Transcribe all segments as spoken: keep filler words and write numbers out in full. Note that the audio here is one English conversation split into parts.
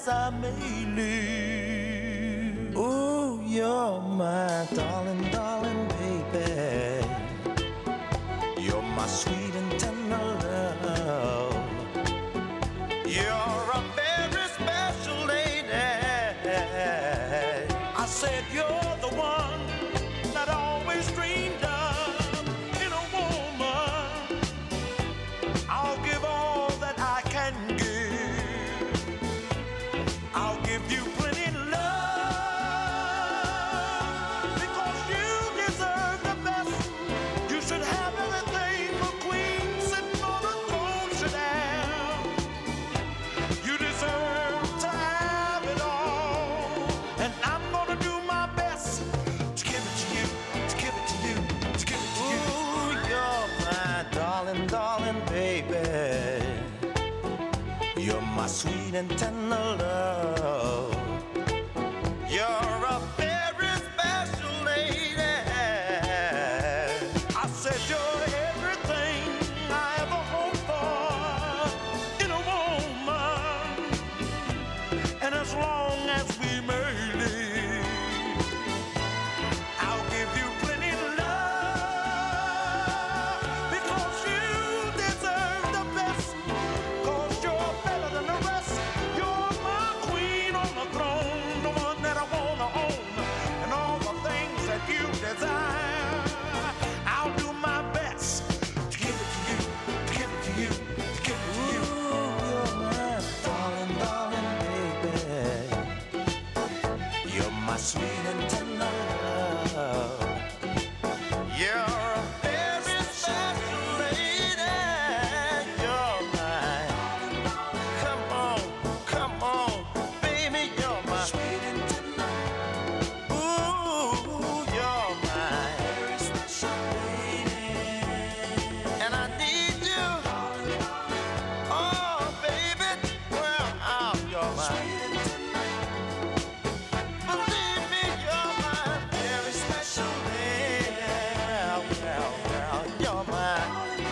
as I may live. Oh, you're my darling, darling baby. You're my sweet and tender love. You're a very special lady. I said you're the one that I always dreamed of. In a woman, I'll give all that I can give. I'll give you plenty love, because you deserve the best. You should have everything the queen sitting on the throne should have. You deserve to have it all, and I'm gonna do my best to give it to you, to give it to you, to give it to you. Ooh, you're my darling, darling baby. You're my sweet and tender love. You're a very special lady. I said you're everything I ever hoped for in a woman. And as long as we may live, I'll give you plenty love, because you deserve the best, cause you're better than the rest. You're my queen on the throne, the one that I wanna own, and all the things that you desire. I'll do my best to give it to you, to give it to you, to give it to you. Ooh, you're my darling, darling baby. You're my sweet and tender love. You're a very special lady. You're mine. Come on, come on, baby, you're my sweet and tender. Ooh, you're mine. Very special lady. And I need you. Oh, baby, well, oh, you're mine. Believe me, you're my very special lady. Well, well, well, you're mine.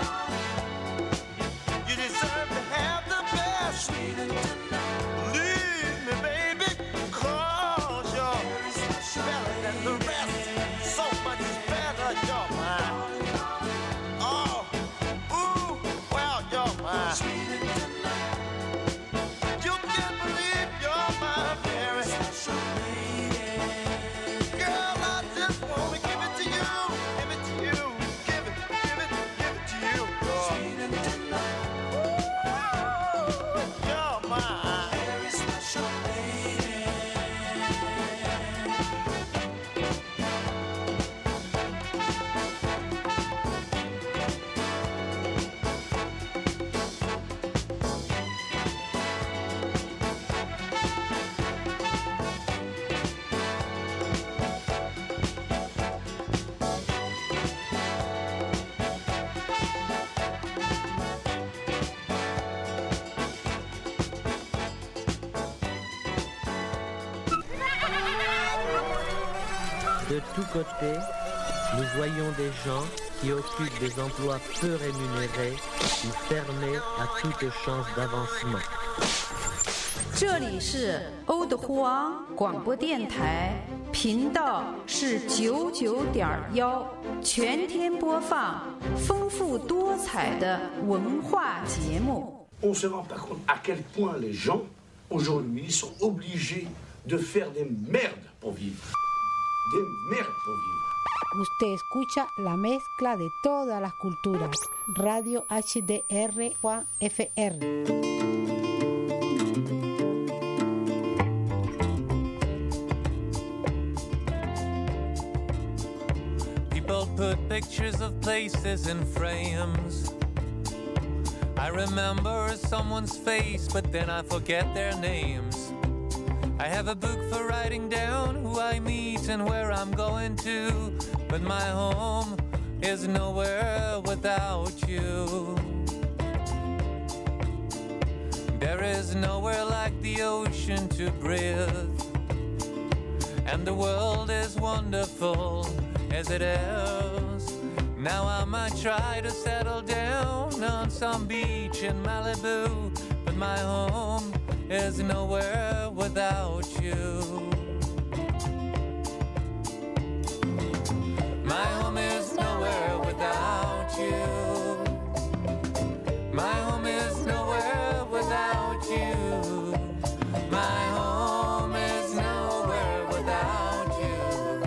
You deserve to have the best. Sweet and tender. Believe me, baby, cause you're better than the rest. So much better, you're mine. Oh, ooh, well, you're mine. Sweet and tender. You can't believe you're my very special lady. Girl, I just wanna give it to you, give it to you, give it, give it, give it to you. Sweet and tender. Ooh, you're my very special lady. De tous côtés, nous voyons des gens qui occupent des emplois peu rémunérés ou fermés à toute chance d'avancement. 这里是欧的呼昂广播电台，频道是九九点幺，全天播放丰富多彩的文化节目。 On ne se rend pas compte à quel point les gens aujourd'hui sont obligés de faire des merdes pour vivre. Des merdes pour vivre. Usted escucha la mezcla de todas las culturas. Radio H D R F R. People put pictures of places in frames. I remember someone's face, but then I forget their names. I have a book for writing down who I meet and where I'm going to, but my home is nowhere without you. There is nowhere like the ocean to breathe, and the world is wonderful as it is. Now I might try to settle down on some beach in Malibu, but my home is nowhere without you. My home is nowhere without you. My home is nowhere without you. My home is nowhere without you.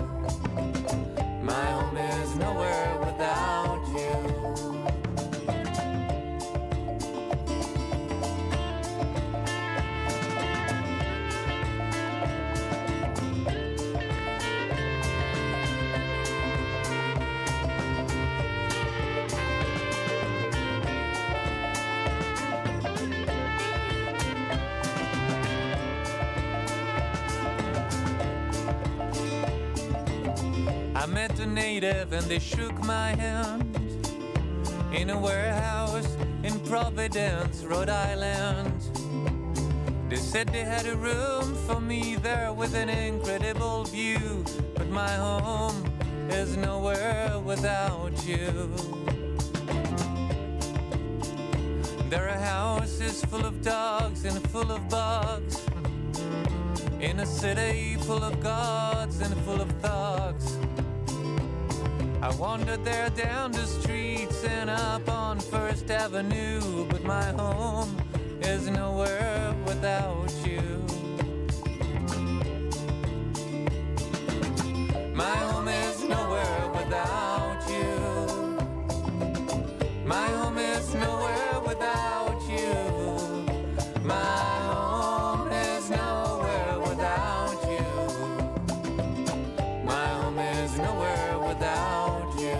My home is nowhere without you. I met a native and they shook my hand in a warehouse in Providence, Rhode Island. They said they had a room for me there with an incredible view, but my home is nowhere without you. There are houses full of dogs and full of bugs, in a city full of gods and full of thugs. I wandered there down the streets and up on First Avenue, but my home is nowhere without you. My home is nowhere without you. My home is nowhere without you. My home is nowhere without you. My home is nowhere without you.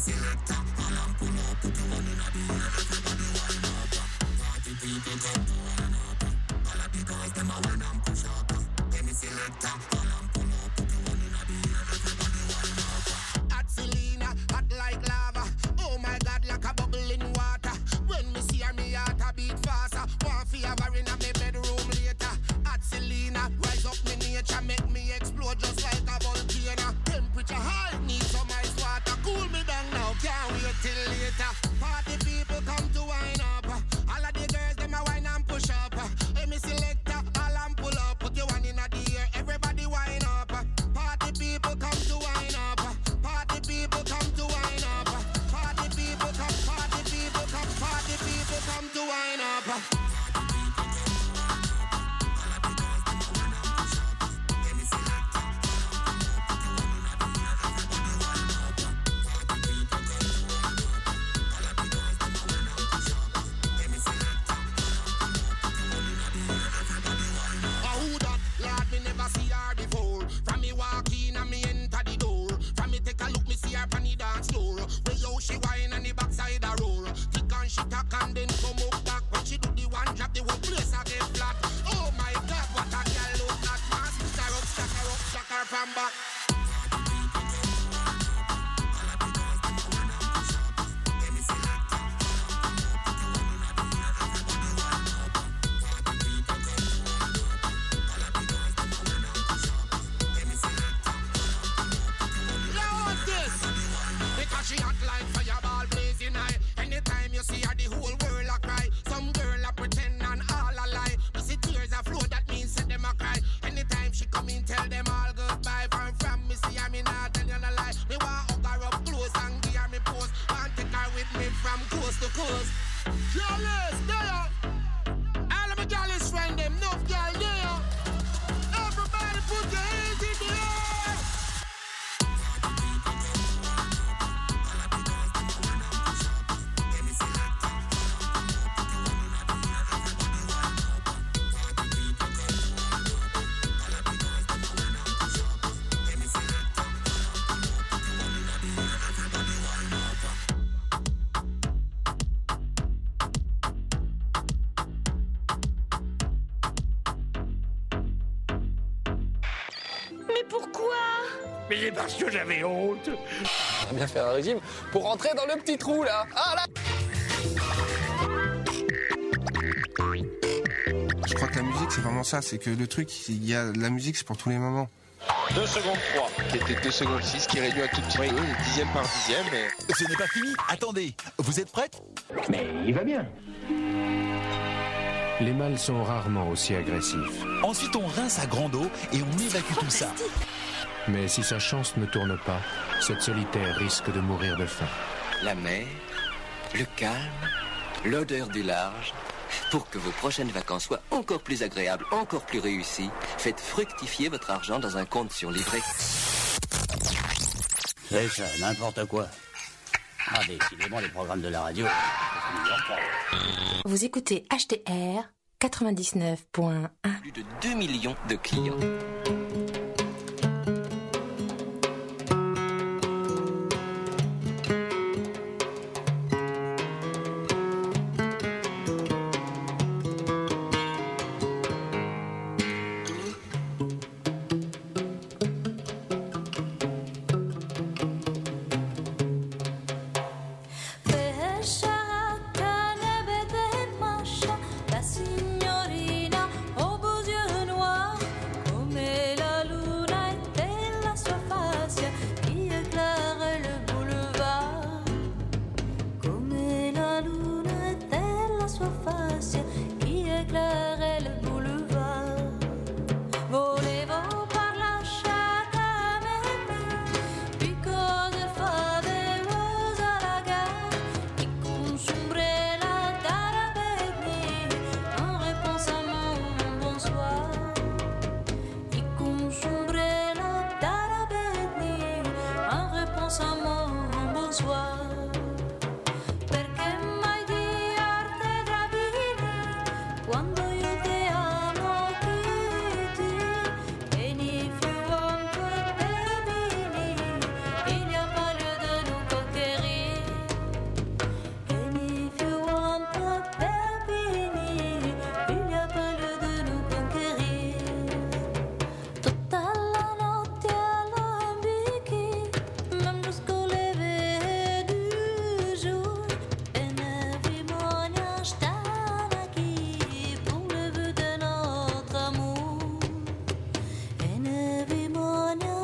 Mais parce que j'avais honte. On va bien faire un régime pour rentrer dans le petit trou là. Ah là. Je crois que la musique c'est vraiment ça, c'est que le truc, il y a la musique c'est pour tous les moments. deux secondes trois. Qui était deux secondes six, qui réduit un tout petit oui. peu, dixième par dixième. Et... Ce n'est pas fini. Attendez, vous êtes prête? Mais il va bien. Les mâles sont rarement aussi agressifs. Ensuite, on rince à grande eau et on évacue tout ça. Mais si sa chance ne tourne pas, cette solitaire risque de mourir de faim. La mer, le calme, l'odeur du large. Pour que vos prochaines vacances soient encore plus agréables, encore plus réussies, faites fructifier votre argent dans un compte sur livret. C'est ça, n'importe quoi. Ah, décidément, les programmes de la radio. Vous écoutez H T R quatre-vingt-dix-neuf point un. Plus de deux millions de clients. Signorina, aux beaux yeux noirs, comme la lune.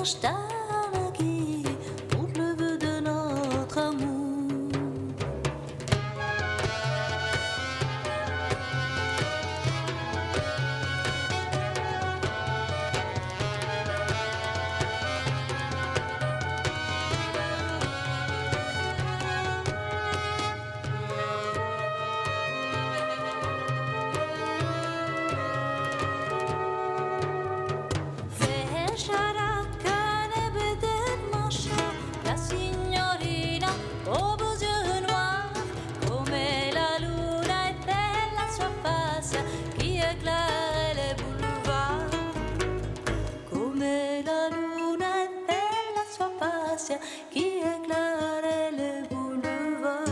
nostalgie pour le vœu de notre amour. Qui éclairait les boulevards.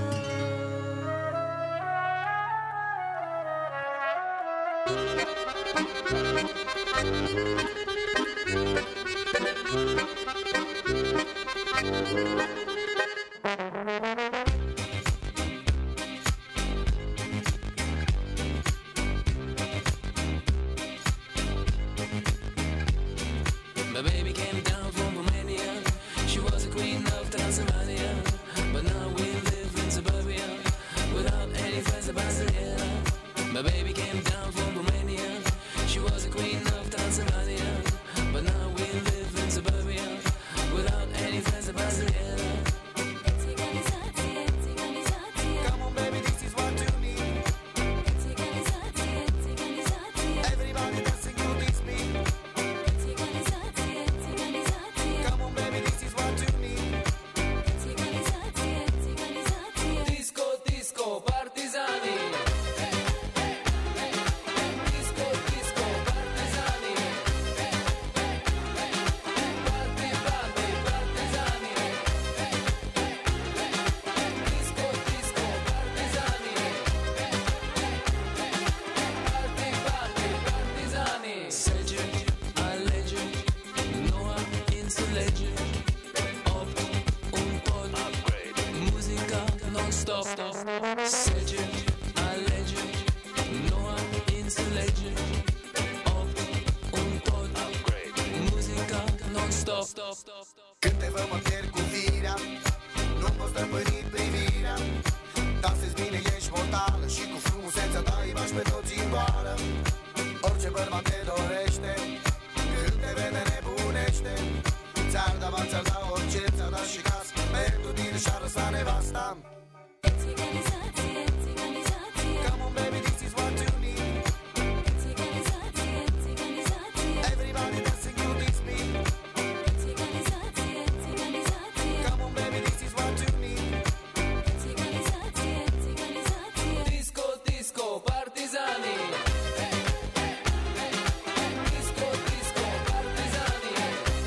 My baby came down from Romania. She was a queen of Transylvania, but now we live in suburbia without any friends of Barcelona. My baby came down from Romania. She was a queen of Transylvania, but now we live in suburbia without any friends of Barcelona. Come on, baby, this is what you need. Everybody dancing to this beat. Come on, baby, this is what you need. Disco, disco, partizani. Disco, disco, partizani. Party, party, partizani. Disco, disco, partizani. Party, party, partizani. Sege, alege, Noah, insulege. Op, un pod, musica non-stop. Sege, alege, Noah, insulege. Op, un pod, musica non-stop. Când te văd mă pierd cu firea, nu poți stăpâni privirea. Dansezi bine, ești mortală și cu frumusețea ta îi bași pe toți în goală. Orice bărbat te dorește, când te vede nebunește. Ți-ar da bani, ți-ar da orice, ți-ar da și casă. Pentru tine și-ar lăsa nevasta. Come on, baby, this is what you need. Everybody dancing to this beat. Come on, baby, this is what you need. Disco, disco, partizani. Disco, disco, partizani.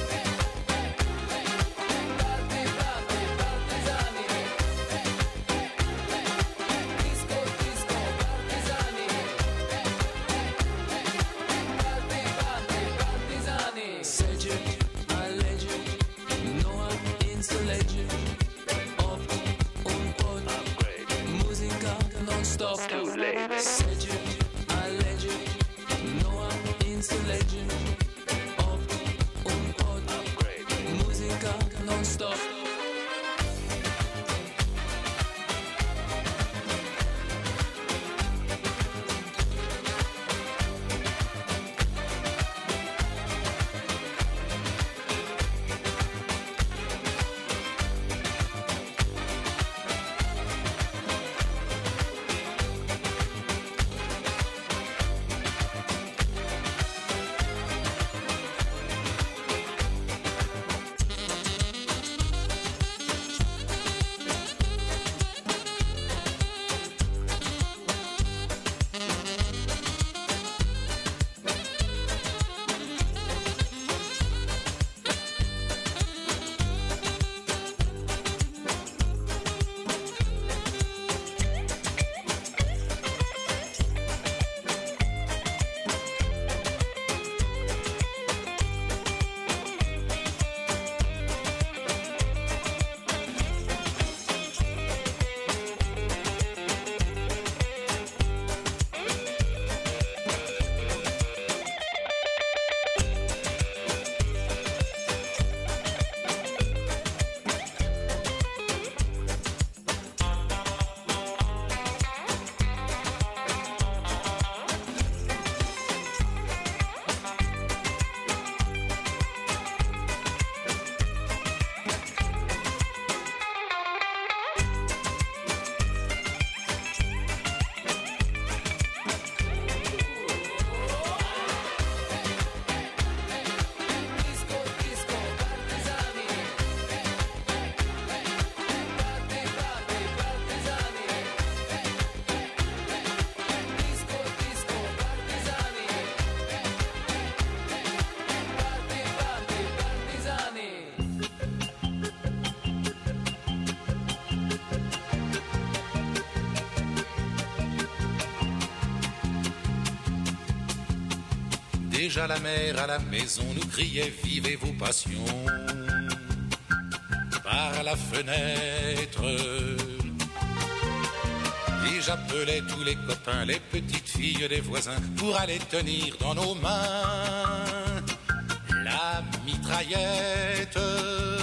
Party, party, partizani. Disco, disco, partizani. Party, party, partizani. Sege, alege, Noah, insulege. Op, un pod, musica non-stop. Sege, alege, Noah, insulege. Op, un pod, musica non-stop. Déjà la mère à la maison nous criait vivez vos passions. Par la fenêtre, et j'appelais tous les copains, les petites filles des voisins, pour aller tenir dans nos mains la mitraillette.